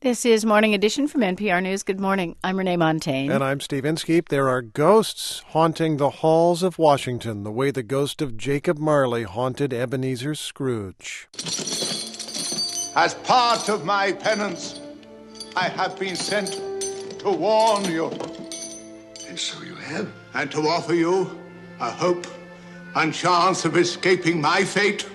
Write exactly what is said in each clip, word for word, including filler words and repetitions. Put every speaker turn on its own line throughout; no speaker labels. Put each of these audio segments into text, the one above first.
This is Morning Edition from N P R News. Good morning. I'm Renee Montaigne.
And I'm Steve Inskeep. There are ghosts haunting the halls of Washington, the way the ghost of Jacob Marley haunted Ebenezer Scrooge.
As part of my penance, I have been sent to warn you.
And so you have?
And to offer you a hope and chance of escaping my fate.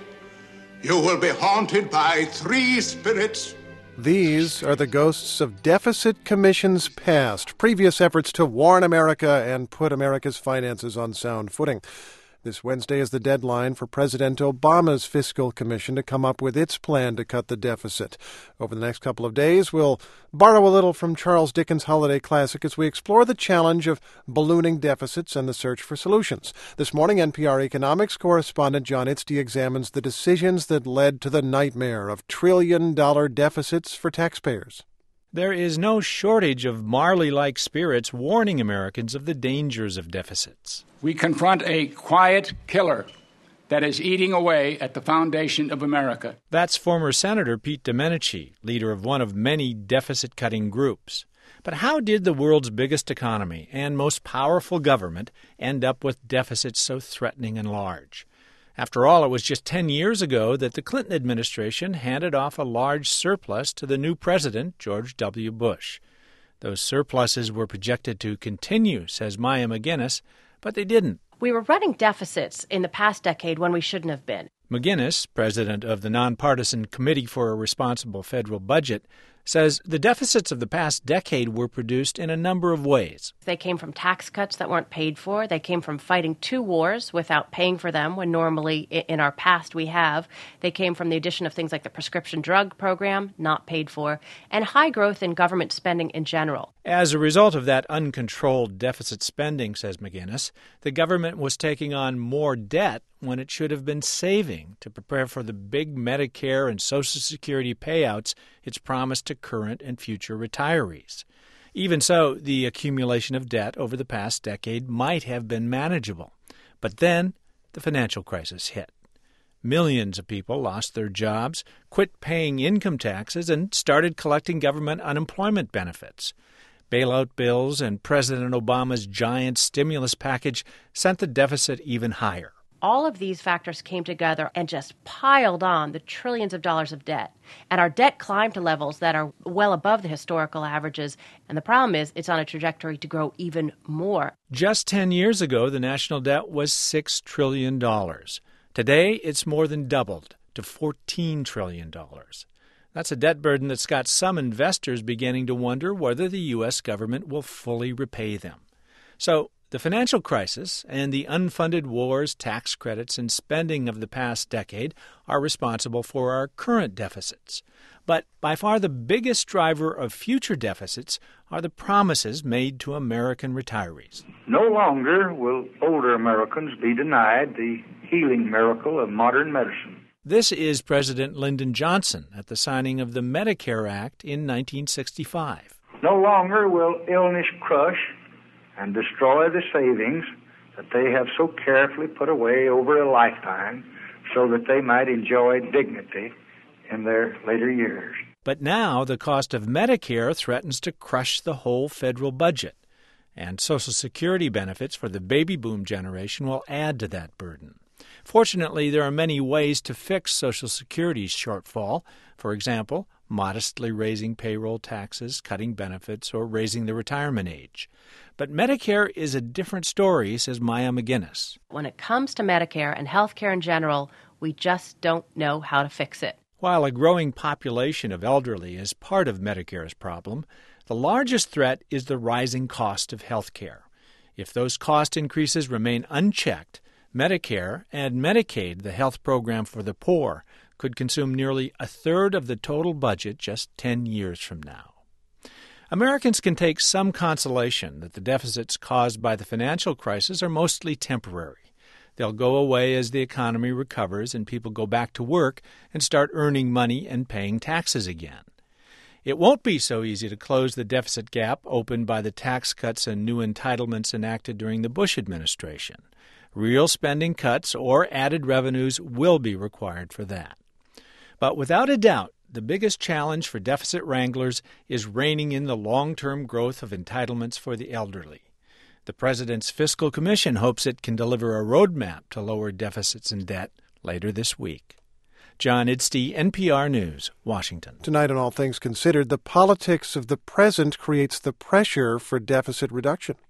You will be haunted by three spirits.
These are the ghosts of deficit commissions past, previous efforts to warn America and put America's finances on sound footing. This Wednesday is the deadline for President Obama's fiscal commission to come up with its plan to cut the deficit. Over the next couple of days, we'll borrow a little from Charles Dickens' holiday classic as we explore the challenge of ballooning deficits and the search for solutions. This morning, N P R economics correspondent John Itzty examines the decisions that led to the nightmare of trillion-dollar deficits for taxpayers.
There is no shortage of Marley-like spirits warning Americans of the dangers of deficits.
We confront a quiet killer that is eating away at the foundation of America.
That's former Senator Pete Domenici, leader of one of many deficit-cutting groups. But how did the world's biggest economy and most powerful government end up with deficits so threatening and large? After all, it was just ten years ago that the Clinton administration handed off a large surplus to the new president, George W. Bush. Those surpluses were projected to continue, says Maya McGinnis, but they didn't.
We were running deficits in the past decade when we shouldn't have been.
McGinnis, president of the Nonpartisan Committee for a Responsible Federal Budget, says the deficits of the past decade were produced in a number of ways.
They came from tax cuts that weren't paid for. They came from fighting two wars without paying for them when normally in our past we have. They came from the addition of things like the prescription drug program, not paid for, and high growth in government spending in general.
As a result of that uncontrolled deficit spending, says McGinnis, the government was taking on more debt when it should have been saving to prepare for the big Medicare and Social Security payouts it's promised to current and future retirees. Even so, the accumulation of debt over the past decade might have been manageable. But then the financial crisis hit. Millions of people lost their jobs, quit paying income taxes, and started collecting government unemployment benefits. Bailout bills and President Obama's giant stimulus package sent the deficit even higher.
All of these factors came together and just piled on the trillions of dollars of debt. And our debt climbed to levels that are well above the historical averages. And the problem is it's on a trajectory to grow even more.
Just ten years ago, the national debt was six trillion dollars. Today, it's more than doubled to fourteen trillion dollars. That's a debt burden that's got some investors beginning to wonder whether the U S government will fully repay them. So, the financial crisis and the unfunded wars, tax credits, and spending of the past decade are responsible for our current deficits. But by far the biggest driver of future deficits are the promises made to American retirees.
No longer will older Americans be denied the healing miracle of modern medicine.
This is President Lyndon Johnson at the signing of the Medicare Act in nineteen sixty-five.
No longer will illness crush and destroy the savings that they have so carefully put away over a lifetime so that they might enjoy dignity in their later years.
But now the cost of Medicare threatens to crush the whole federal budget, and Social Security benefits for the baby boom generation will add to that burden. Fortunately, there are many ways to fix Social Security's shortfall. For example, modestly raising payroll taxes, cutting benefits, or raising the retirement age. But Medicare is a different story, says Maya McGinnis.
When it comes to Medicare and health care in general, we just don't know how to fix it.
While a growing population of elderly is part of Medicare's problem, the largest threat is the rising cost of health care. If those cost increases remain unchecked, Medicare and Medicaid, the health program for the poor, could consume nearly a third of the total budget just ten years from now. Americans can take some consolation that the deficits caused by the financial crisis are mostly temporary. They'll go away as the economy recovers and people go back to work and start earning money and paying taxes again. It won't be so easy to close the deficit gap opened by the tax cuts and new entitlements enacted during the Bush administration. Real spending cuts or added revenues will be required for that. But without a doubt, the biggest challenge for deficit wranglers is reining in the long-term growth of entitlements for the elderly. The President's Fiscal Commission hopes it can deliver a roadmap to lower deficits and debt later this week. John Idstey, N P R News, Washington.
Tonight on All Things Considered, the politics of the present creates the pressure for deficit reduction.